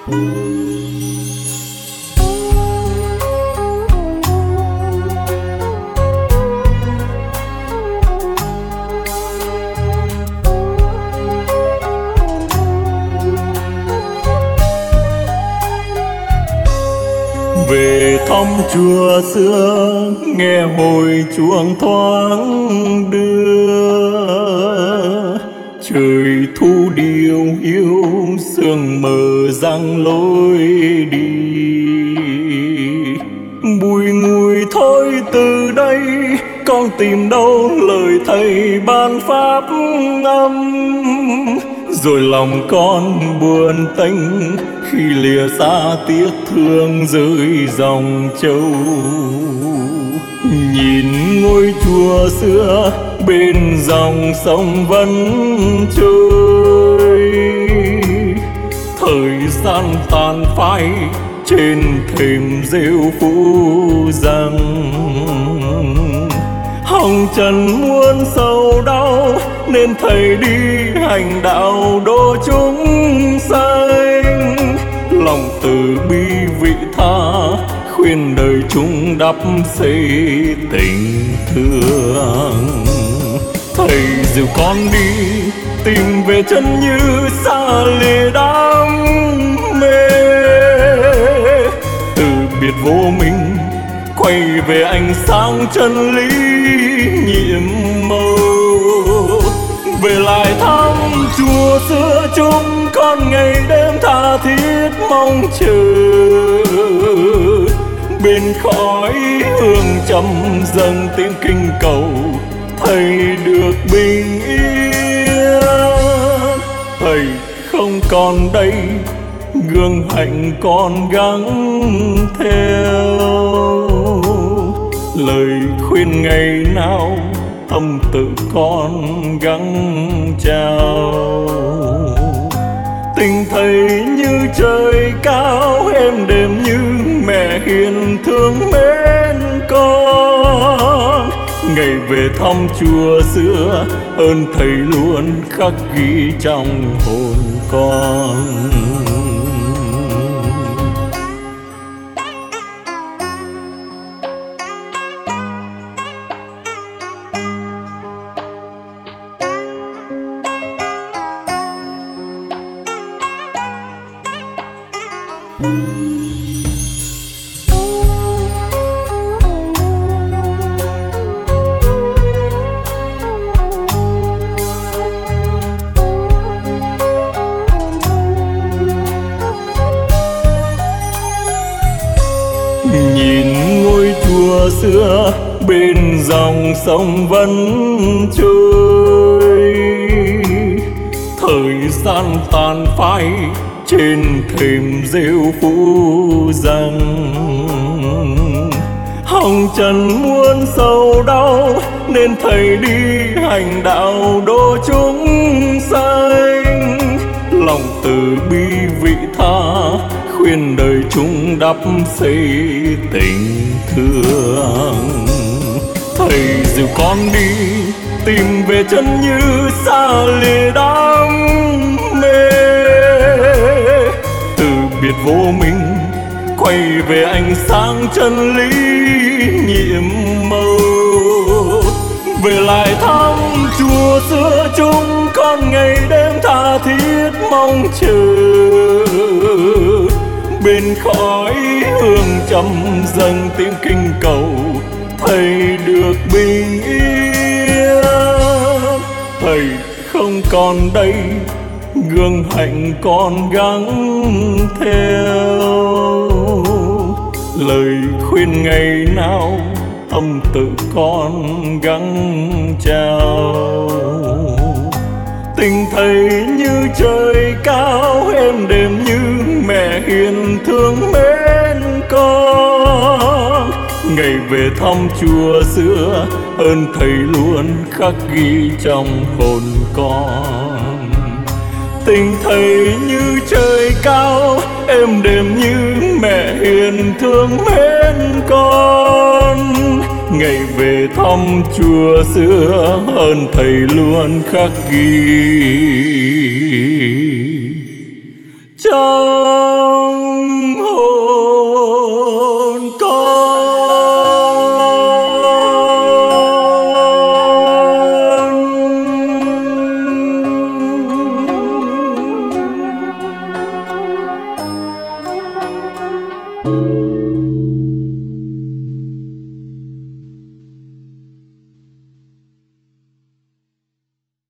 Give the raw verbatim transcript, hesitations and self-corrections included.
Về thăm chùa xưa nghe hồi chuông thoáng đưa, trời thu điều hiu sương mờ răng lối đi. Bùi ngùi thôi từ đây con tìm đâu lời thầy ban pháp âm, rồi lòng con buồn tênh khi lìa xa tiếc thương rơi dòng châu. Nhìn ngôi chùa xưa bên dòng sông vẫn trôi, thời gian tàn phai trên thềm rêu phủ rằng hồng trần muôn sầu đau, nên thầy đi hành đạo độ chúng sanh. Lòng từ bi vị tha khuyên đời chúng đắp xây tình thương. Thầy dìu con đi tìm về chân như xa lìa đam mê, từ biệt vô minh quay về ánh sáng chân lý nhiệm màu. Về lại thăm chùa xưa chúng con ngày đêm tha thiết mong chờ, bên khói hương trầm dâng tiếng kinh cầu thầy được bình yên. Thầy không còn đây gương hạnh con gắng theo, lời khuyên ngày nào tâm tự con gắng trao. Tình thầy như trời cao êm đềm như mẹ hiền thương mến con. Ngày về thăm chùa xưa ơn thầy luôn khắc ghi trong hồn con. Nhìn ngôi chùa xưa bên dòng sông vẫn trôi, thời gian tàn phai trên thềm rêu phủ rằng hồng trần muôn sầu đau, nên thầy đi hành đạo độ chúng sanh. Lòng từ bi vị tha khuyên đời chúng đắp xây tình thương. Thầy dìu con đi tìm về chân như xa lìa đam mê, từ biệt vô minh quay về ánh sáng chân lý nhiệm màu. Về lại thăm chùa xưa chúng con ngày đêm tha thiết mong chờ, bên khói hương trầm dâng tiếng kinh cầu thầy được bình yên. Thầy không còn đây gương hạnh con gắng theo, lời khuyên ngày nào tâm tự con gắng trao. Tình thầy như trời cao êm đềm như mẹ hiền thương mến con. Ngày về thăm chùa xưa ơn thầy luôn khắc ghi trong hồn con. Tình thầy như trời cao êm đềm như mẹ hiền thương mến con. Ngày về thăm chùa xưa ơn thầy luôn khắc ghi trong hồn con.